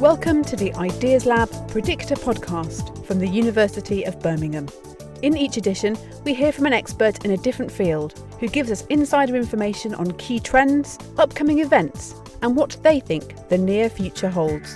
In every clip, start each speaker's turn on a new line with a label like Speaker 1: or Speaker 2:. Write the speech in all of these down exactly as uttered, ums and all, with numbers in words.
Speaker 1: Welcome to the Ideas Lab Predictor podcast from the University of Birmingham. In each edition, we hear from an expert in a different field who gives us insider information on key trends, upcoming events, and what they think the near future holds.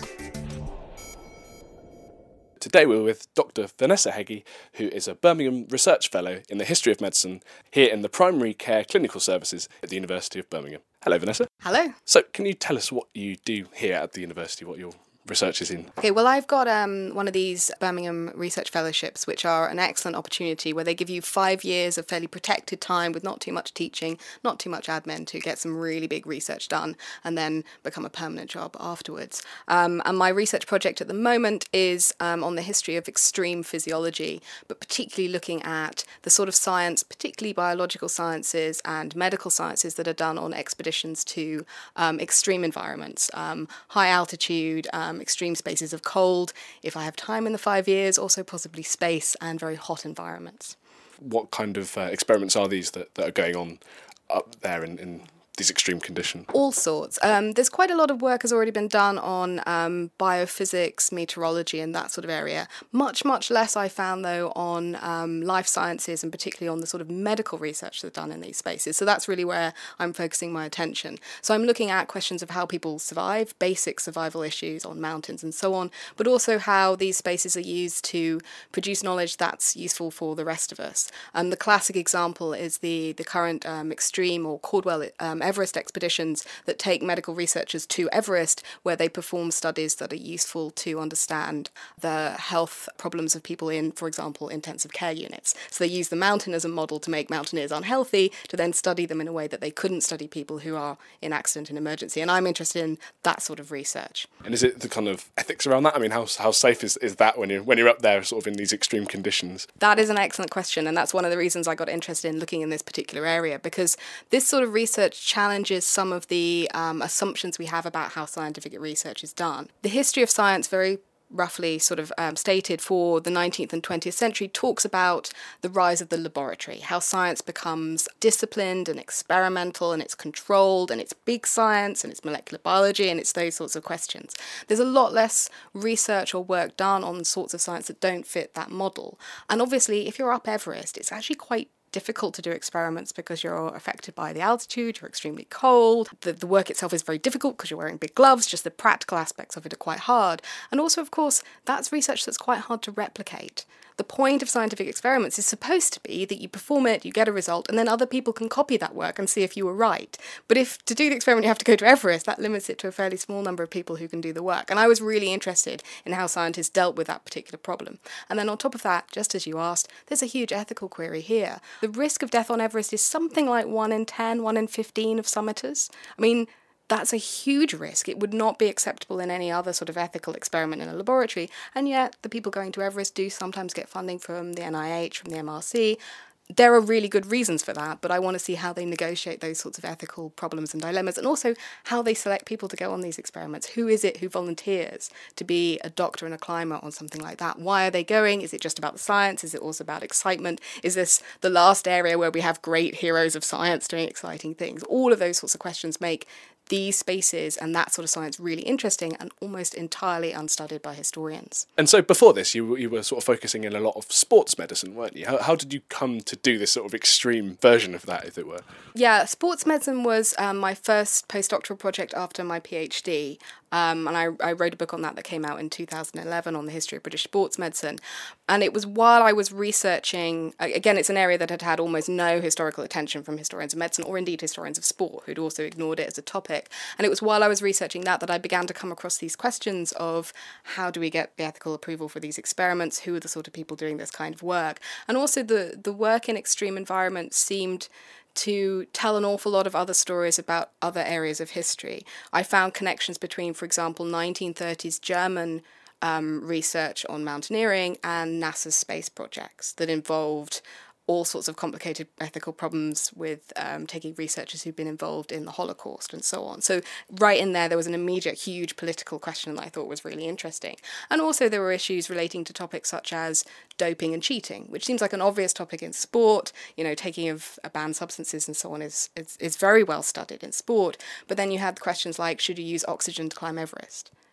Speaker 2: Today we're with Doctor Vanessa Heggie, who is a Birmingham Research Fellow in the History of Medicine here in the Primary Care Clinical Services at the University of Birmingham. Hello, Vanessa.
Speaker 3: Hello.
Speaker 2: So can you tell us what you do here at the university, what your research is in?
Speaker 3: Okay, well, I've got um, one of these Birmingham Research Fellowships, which are an excellent opportunity where they give you five years of fairly protected time with not too much teaching, not too much admin to get some really big research done and then become a permanent job afterwards. Um, and my research project at the moment is um, on the history of extreme physiology, but particularly looking at the sort of science, particularly biological sciences and medical sciences that are done on expeditions to um, extreme environments, um, high altitude, um, extreme spaces of cold, if I have time in the five years, also possibly space and very hot environments.
Speaker 2: What kind of uh, experiments are these that, that are going on up there in, in these extreme conditions?
Speaker 3: All sorts. Um, there's quite a lot of work has already been done on um, biophysics, meteorology and that sort of area. Much, much less I found, though, on um, life sciences and particularly on the sort of medical research that's done in these spaces. So that's really where I'm focusing my attention. So I'm looking at questions of how people survive, basic survival issues on mountains and so on, but also how these spaces are used to produce knowledge that's useful for the rest of us. Um, the classic example is the, the current um, extreme or Caldwell um, Everest expeditions that take medical researchers to Everest, where they perform studies that are useful to understand the health problems of people in, for example, intensive care units. So they use the mountain as a model to make mountaineers unhealthy, to then study them in a way that they couldn't study people who are in accident and emergency. And I'm interested in that sort of research.
Speaker 2: And is it the kind of ethics around that? I mean, how how safe is, is that when you're, when you're up there sort of in these extreme conditions?
Speaker 3: That is an excellent question, and that's one of the reasons I got interested in looking in this particular area, because this sort of research challenges some of the um, assumptions we have about how scientific research is done. The history of science, very roughly sort of um, stated for the nineteenth and twentieth century, talks about the rise of the laboratory, how science becomes disciplined and experimental and it's controlled and it's big science and it's molecular biology and it's those sorts of questions. There's a lot less research or work done on the sorts of science that don't fit that model. And obviously, if you're up Everest, it's actually quite difficult to do experiments because you're affected by the altitude, you're extremely cold, the, the work itself is very difficult because you're wearing big gloves, just the practical aspects of it are quite hard. And also, of course, that's research that's quite hard to replicate. The point of scientific experiments is supposed to be that you perform it, you get a result, and then other people can copy that work and see if you were right. But if to do the experiment you have to go to Everest, that limits it to a fairly small number of people who can do the work. And I was really interested in how scientists dealt with that particular problem. And then on top of that, just as you asked, there's a huge ethical query here. The risk of death on Everest is something like one in ten, one in fifteen of summiters. I mean, that's a huge risk. It would not be acceptable in any other sort of ethical experiment in a laboratory. And yet the people going to Everest do sometimes get funding from the N I H, from the M R C. There are really good reasons for that, but I want to see how they negotiate those sorts of ethical problems and dilemmas, and also how they select people to go on these experiments. Who is it who volunteers to be a doctor and a climber on something like that? Why are they going? Is it just about the science? Is it also about excitement? Is this the last area where we have great heroes of science doing exciting things? All of those sorts of questions make these spaces and that sort of science really interesting and almost entirely unstudied by historians.
Speaker 2: And so before this, you, you were sort of focusing in a lot of sports medicine, weren't you? How, how did you come to do this sort of extreme version of that, as it were?
Speaker 3: Yeah, sports medicine was um, my first postdoctoral project after my PhD. Um, and I, I wrote a book on that that came out in two thousand eleven on the history of British sports medicine. And it was while I was researching, again, it's an area that had had almost no historical attention from historians of medicine or indeed historians of sport, who'd also ignored it as a topic. And it was while I was researching that that I began to come across these questions of how do we get the ethical approval for these experiments? Who are the sort of people doing this kind of work? And also the, the work in extreme environments seemed to tell an awful lot of other stories about other areas of history. I found connections between, for example, nineteen thirties German um, research on mountaineering and NASA's space projects that involved all sorts of complicated ethical problems with um, taking researchers who've been involved in the Holocaust and so on. So right in there, there was an immediate, huge political question that I thought was really interesting. And also there were issues relating to topics such as doping and cheating, which seems like an obvious topic in sport. You know, taking of banned substances and so on is, is, is very well studied in sport. But then you had questions like, should you use oxygen to climb Everest?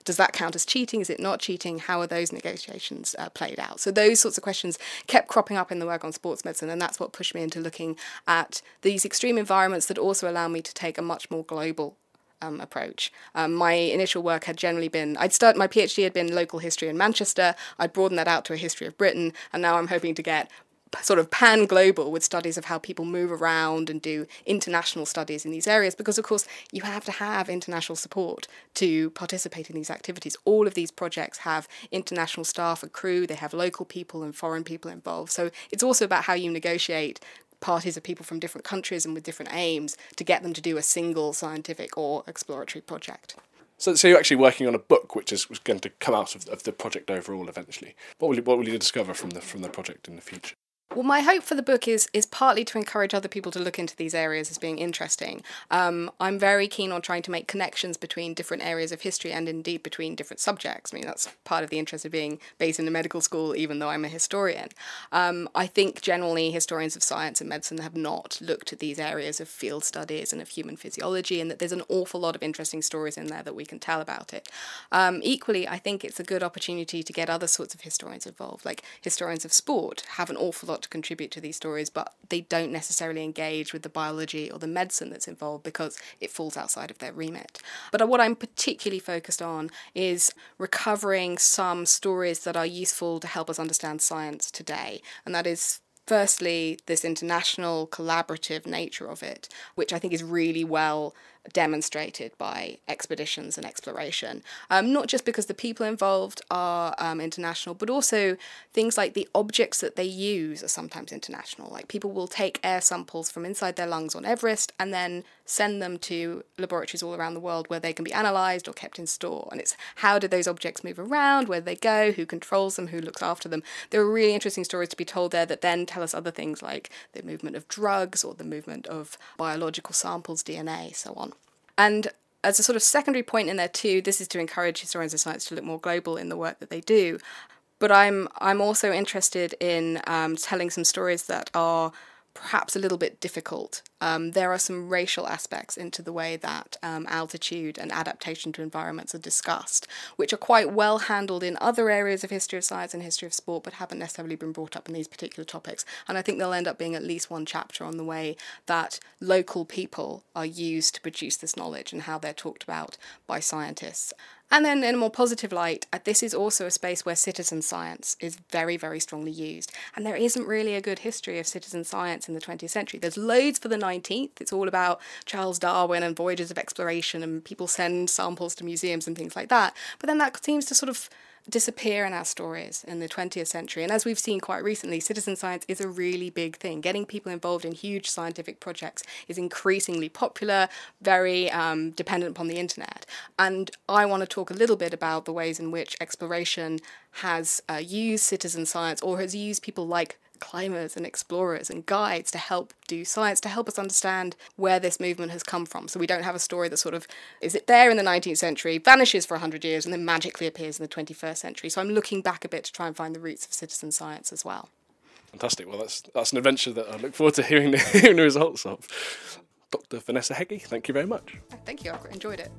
Speaker 3: Does that count as cheating? Is it not cheating? How are those negotiations uh, played out? So those sorts of questions kept cropping up in the work on sports medicine, and that's what pushed me into looking at these extreme environments that also allow me to take a much more global Um, approach. Um, my initial work had generally been, I'd start, my PhD had been local history in Manchester, I'd broadened that out to a history of Britain, and now I'm hoping to get sort of pan-global with studies of how people move around and do international studies in these areas, because of course you have to have international support to participate in these activities. All of these projects have international staff and crew, they have local people and foreign people involved, so it's also about how you negotiate parties of people from different countries and with different aims to get them to do a single scientific or exploratory project.
Speaker 2: So, so you're actually working on a book which is going to come out of, of the project overall eventually. What will you, what will you discover from the from the project in the future?
Speaker 3: Well, my hope for the book is is partly to encourage other people to look into these areas as being interesting. Um, I'm very keen on trying to make connections between different areas of history and indeed between different subjects. I mean, that's part of the interest of being based in a medical school, even though I'm a historian. Um, I think generally historians of science and medicine have not looked at these areas of field studies and of human physiology, and that there's an awful lot of interesting stories in there that we can tell about it. Um, equally, I think it's a good opportunity to get other sorts of historians involved, like historians of sport have an awful lot to contribute to these stories, but they don't necessarily engage with the biology or the medicine that's involved because it falls outside of their remit. But what I'm particularly focused on is recovering some stories that are useful to help us understand science today, and that is firstly this international collaborative nature of it, which I think is really well demonstrated by expeditions and exploration, um, not just because the people involved are um, international, but also things like the objects that they use are sometimes international. Like people will take air samples from inside their lungs on Everest and then send them to laboratories all around the world where they can be analysed or kept in store. And it's how do those objects move around, where do they go, who controls them, who looks after them. There are really interesting stories to be told there that then tell us other things like the movement of drugs or the movement of biological samples, D N A, so on. And as a sort of secondary point in there too, this is to encourage historians of science to look more global in the work that they do. But I'm I'm also interested in um, telling some stories that are perhaps a little bit difficult. Um, there are some racial aspects into the way that um, altitude and adaptation to environments are discussed, which are quite well handled in other areas of history of science and history of sport, but haven't necessarily been brought up in these particular topics. And I think there'll end up being at least one chapter on the way that local people are used to produce this knowledge and how they're talked about by scientists. And then in a more positive light, this is also a space where citizen science is very, very strongly used. And there isn't really a good history of citizen science in the twentieth century. There's loads for the nineteenth. It's all about Charles Darwin and voyages of exploration, and people send samples to museums and things like that. But then that seems to sort of disappear in our stories in the twentieth century. And as we've seen quite recently, citizen science is a really big thing. Getting people involved in huge scientific projects is increasingly popular, very um, dependent upon the internet. And I want to talk a little bit about the ways in which exploration has uh, used citizen science, or has used people like climbers and explorers and guides to help do science, to help us understand where this movement has come from. So we don't have a story that sort of, is it there in the nineteenth century, vanishes for one hundred years, and then magically appears in the twenty-first century. So I'm looking back a bit to try and find the roots of citizen science as well.
Speaker 2: Fantastic. Well, that's that's an adventure that I look forward to hearing the, hearing the results of. Doctor Vanessa Heggie, thank you very much.
Speaker 3: Thank you, I enjoyed it.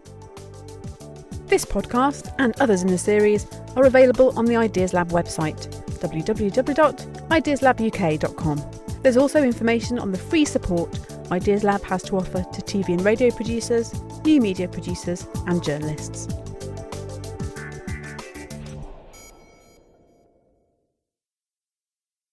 Speaker 1: This podcast and others in the series are available on the Ideas Lab website, w w w dot ideas lab u k dot com. There's also information on the free support Ideas Lab has to offer to T V and radio producers, new media producers and journalists.